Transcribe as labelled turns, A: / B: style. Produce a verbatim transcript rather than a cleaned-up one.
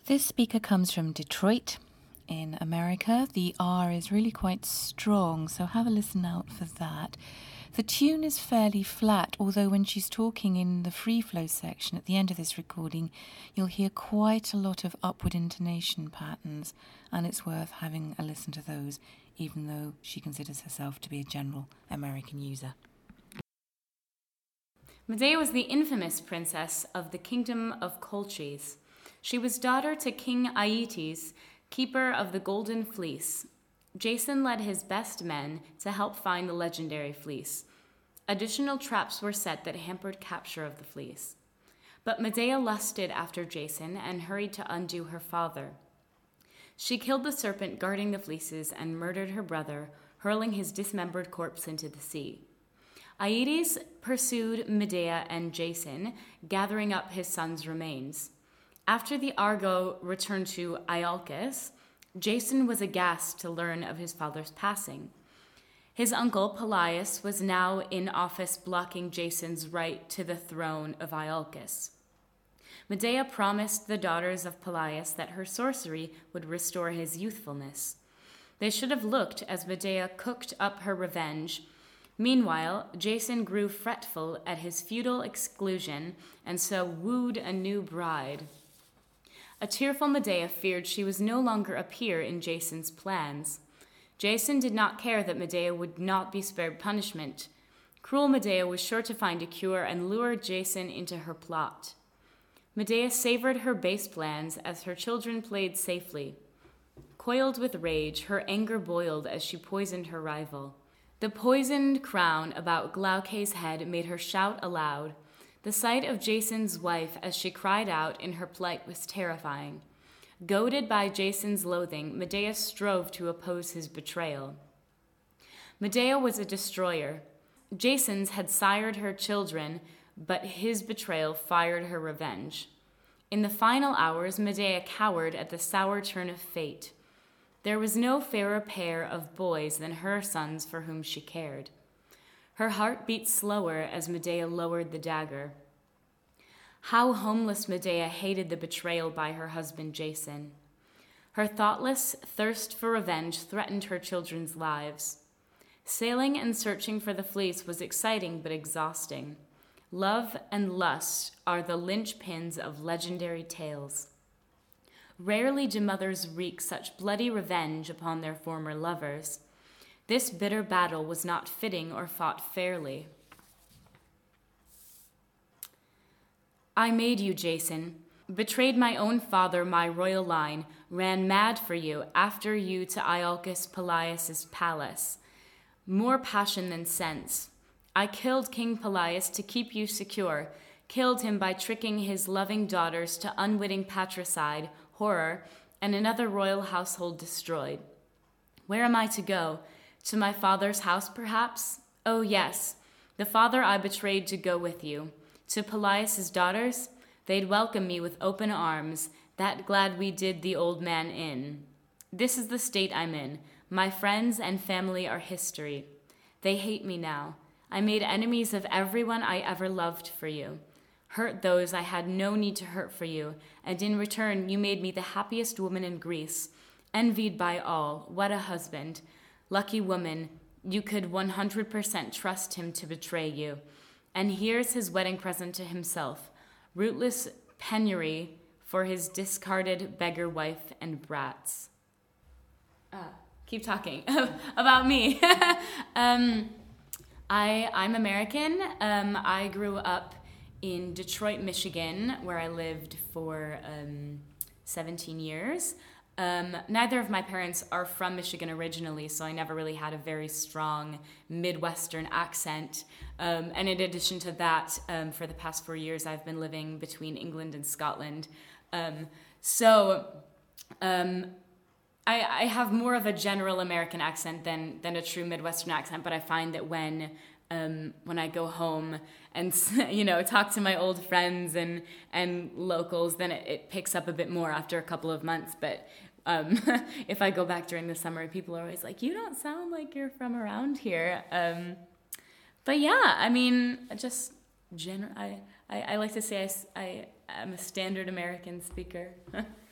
A: This speaker comes from Detroit in America. The R is really quite strong, so have a listen out for that. The tune is fairly flat, although when she's talking in the free flow section at the end of this recording, you'll hear quite a lot of upward intonation patterns, and it's worth having a listen to those, even though she considers herself to be a general American user.
B: Medea was the infamous princess of the kingdom of Colchis. She was daughter to King Aeetes, keeper of the Golden Fleece. Jason led his best men to help find the legendary fleece. Additional traps were set that hampered capture of the fleece. But Medea lusted after Jason and hurried to undo her father. She killed the serpent guarding the fleeces and murdered her brother, hurling his dismembered corpse into the sea. Aeetes pursued Medea and Jason, gathering up his son's remains. After the Argo returned to Iolcus, Jason was aghast to learn of his father's passing. His uncle, Pelias, was now in office blocking Jason's right to the throne of Iolcus. Medea promised the daughters of Pelias that her sorcery would restore his youthfulness. They should have looked as Medea cooked up her revenge. Meanwhile, Jason grew fretful at his feudal exclusion and so wooed a new bride. A tearful Medea feared she was no longer a peer in Jason's plans. Jason did not care that Medea would not be spared punishment. Cruel Medea was sure to find a cure and lure Jason into her plot. Medea savored her base plans as her children played safely. Coiled with rage, her anger boiled as she poisoned her rival. The poisoned crown about Glauce's head made her shout aloud. The sight of Jason's wife as she cried out in her plight was terrifying. Goaded by Jason's loathing, Medea strove to oppose his betrayal. Medea was a destroyer. Jason's had sired her children, but his betrayal fired her revenge. In the final hours, Medea cowered at the sour turn of fate. There was no fairer pair of boys than her sons for whom she cared. Her heart beat slower as Medea lowered the dagger. How homeless Medea hated the betrayal by her husband Jason. Her thoughtless thirst for revenge threatened her children's lives. Sailing and searching for the fleece was exciting but exhausting. Love and lust are the linchpins of legendary tales. Rarely do mothers wreak such bloody revenge upon their former lovers. This bitter battle was not fitting or fought fairly. I made you, Jason, betrayed my own father, my royal line, ran mad for you, after you to Iolcus Pelias' palace. More passion than sense. I killed King Pelias to keep you secure, killed him by tricking his loving daughters to unwitting patricide, horror, and another royal household destroyed. Where am I to go? To my father's house, perhaps? Oh, yes, the father I betrayed to go with you. To Pelias' daughters? They'd welcome me with open arms, that glad we did the old man in. This is the state I'm in. My friends and family are history. They hate me now. I made enemies of everyone I ever loved for you. Hurt those I had no need to hurt for you, and in return you made me the happiest woman in Greece, envied by all. What a husband. Lucky woman, you could one hundred percent trust him to betray you. And here's his wedding present to himself, rootless penury for his discarded beggar wife and brats. Uh, keep talking about me. um, I, I'm American. Um, I grew up in Detroit, Michigan, where I lived for um, seventeen years. Um, neither of my parents are from Michigan originally, so I never really had a very strong Midwestern accent. Um, and in addition to that, um, for the past four years, I've been living between England and Scotland. Um, so um, I, I have more of a general American accent than than a true Midwestern accent, but I find that when um, when I go home and you know talk to my old friends and and locals, then it, it picks up a bit more after a couple of months. But um, if I go back during the summer, people are always like, "You don't sound like you're from around here." Um, but yeah, I mean, just general. I, I I like to say I I am a standard American speaker.